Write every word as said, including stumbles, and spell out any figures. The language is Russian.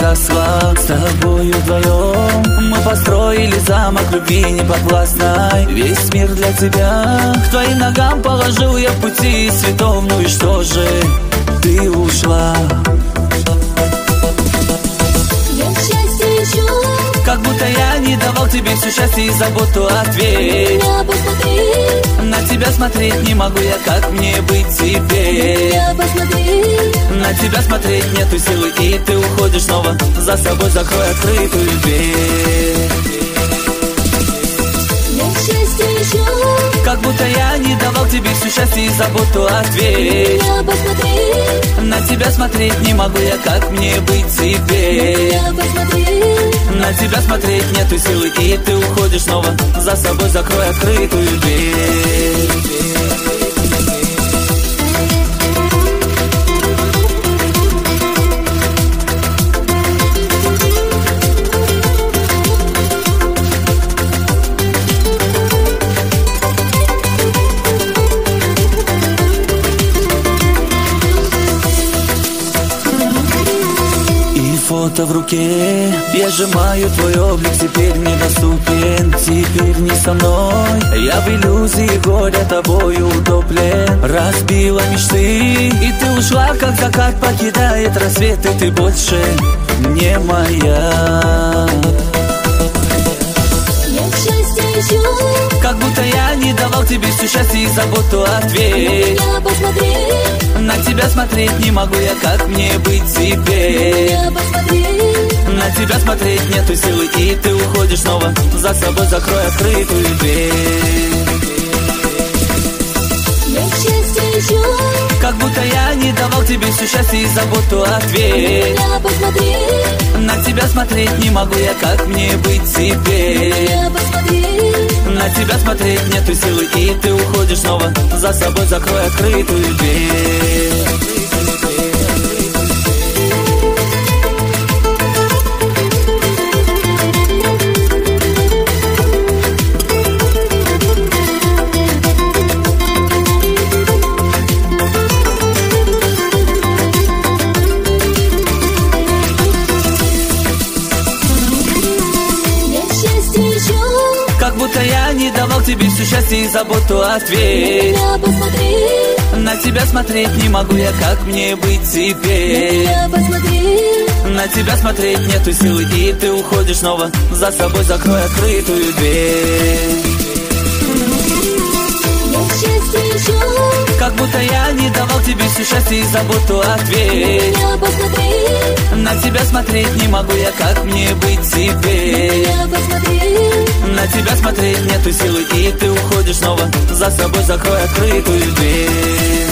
погасла. С тобою вдвоем мы построили замок любви неподвластной. Весь мир для тебя к твоим ногам положил я пути святом. Ну и что же, ты ушла. Я счастье ищу, как будто я не давал тебе все счастье и заботу. Ответь, меня посмотри, на тебя смотреть не могу я, как мне быть теперь? меня посмотри, На тебя смотреть нету силы, и ты уходишь снова. За собой закрой открытую дверь. я счастье ищу, как будто я не давал тебе все счастье и заботу. Ответь, меня посмотри, на тебя смотреть не могу я, как мне быть теперь? меня посмотри, На тебя смотреть нету силы, и ты уходишь снова. За собой закрой открытую дверь. Фото в руке, я сжимаю твой облик, теперь недоступен, теперь не со мной. Я в иллюзии горя тобою утоплен. Разбила мечты, и ты ушла, как закат покидает рассвет, и ты больше не моя. я счастье ищу, как будто я не давал тебе все счастье и заботу. Ответь, меня посмотри, на тебя смотреть не могу я, как мне быть теперь? меня посмотри, На тебя смотреть нету силы, и ты уходишь снова. За собой закрой открытую дверь. я счастье ищу, как будто я не давал тебе все счастье и заботу. Ответь, меня посмотри, на тебя смотреть не могу я, как мне быть теперь? меня посмотри, На тебя смотреть нету силы, и ты уходишь снова. За собой закрой открытую дверь. как будто я не давал тебе все счастье и заботу. Ответь, меня посмотри, на тебя смотреть не могу я, как мне быть теперь? меня посмотри, На тебя смотреть нету силы, и ты уходишь снова. За собой закрой открытую дверь. я счастье ищу, как будто я не давал тебе все счастье и заботу. Ответь, меня посмотри, на тебя смотреть не могу я, как мне быть теперь? меня посмотри, На тебя смотреть нету силы, и ты уходишь снова. За собой закрой открытую дверь.